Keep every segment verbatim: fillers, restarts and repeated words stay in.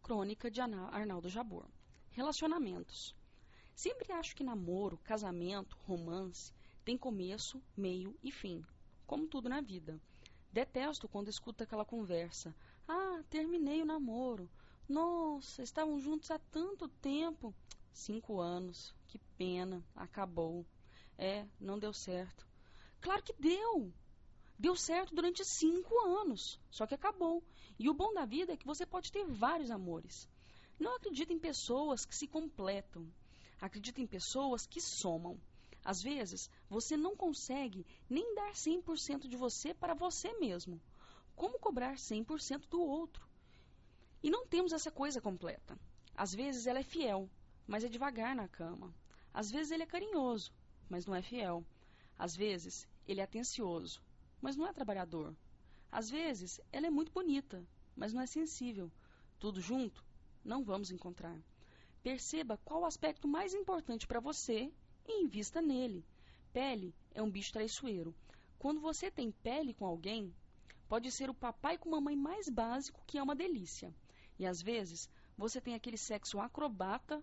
Crônica de Ana- Arnaldo Jabor. Relacionamentos. Sempre acho que namoro, casamento, romance tem começo, meio e fim, como tudo na vida. Detesto quando escuto aquela conversa. Ah, terminei o namoro. Nossa, estavam juntos há tanto tempo. Cinco anos. Que pena. Acabou. É, não deu certo. Claro que deu. Deu certo durante cinco anos. Só que acabou. E o bom da vida é que você pode ter vários amores. Não acredito em pessoas que se completam. Acredito em pessoas que somam. Às vezes, você não consegue nem dar cem por cento de você para você mesmo. Como cobrar cem por cento do outro? E não temos essa coisa completa. Às vezes ela é fiel, mas é devagar na cama. Às vezes ele é carinhoso, mas não é fiel. Às vezes ele é atencioso, mas não é trabalhador. Às vezes ela é muito bonita, mas não é sensível. Tudo junto, não vamos encontrar. Perceba qual o aspecto mais importante para você e invista nele. Pele é um bicho traiçoeiro. Quando você tem pele com alguém, pode ser o papai com mamãe mais básico, que é uma delícia. E às vezes, você tem aquele sexo acrobata,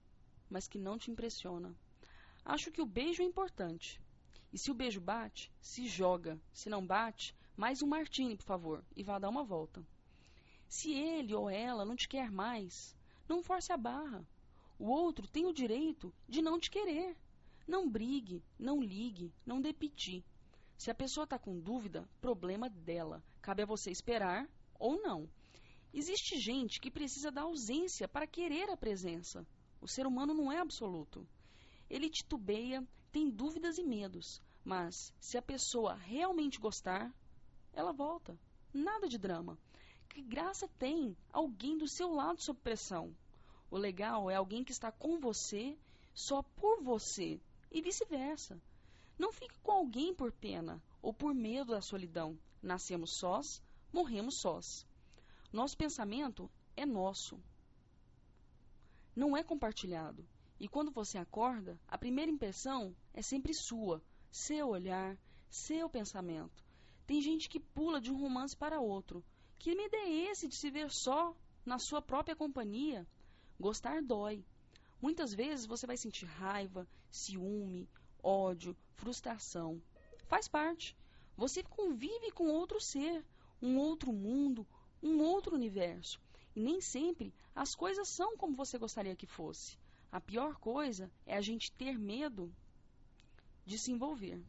mas que não te impressiona. Acho que o beijo é importante. E se o beijo bate, se joga. Se não bate, mais um martini, por favor, e vá dar uma volta. Se ele ou ela não te quer mais, não force a barra. O outro tem o direito de não te querer. Não brigue, não ligue, não dê piti. Se a pessoa está com dúvida, problema dela. Cabe a você esperar ou não. Existe gente que precisa da ausência para querer a presença. O ser humano não é absoluto. Ele titubeia, tem dúvidas e medos. Mas, se a pessoa realmente gostar, ela volta. Nada de drama. Que graça tem alguém do seu lado sob pressão? O legal é alguém que está com você só por você e vice-versa. Não fique com alguém por pena ou por medo da solidão. Nascemos sós, morremos sós. Nosso pensamento é nosso. Não é compartilhado. E quando você acorda, a primeira impressão é sempre sua. Seu olhar, seu pensamento. Tem gente que pula de um romance para outro. Que medo é esse de se ver só, na sua própria companhia? Gostar dói. Muitas vezes você vai sentir raiva, ciúme, ódio, frustração. Faz parte. Você convive com outro ser, um outro mundo, um outro universo. E nem sempre as coisas são como você gostaria que fosse. A pior coisa é a gente ter medo de se envolver.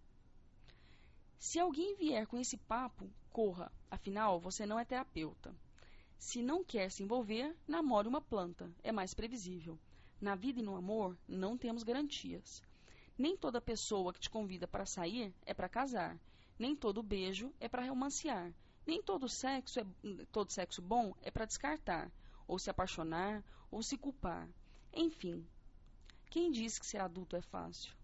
Se alguém vier com esse papo, corra. Afinal, você não é terapeuta. Se não quer se envolver, namore uma planta. É mais previsível. Na vida e no amor, não temos garantias. Nem toda pessoa que te convida para sair é para casar. Nem todo beijo é para romancear. Nem todo sexo, é, todo sexo bom é para descartar, ou se apaixonar, ou se culpar. Enfim, quem diz que ser adulto é fácil?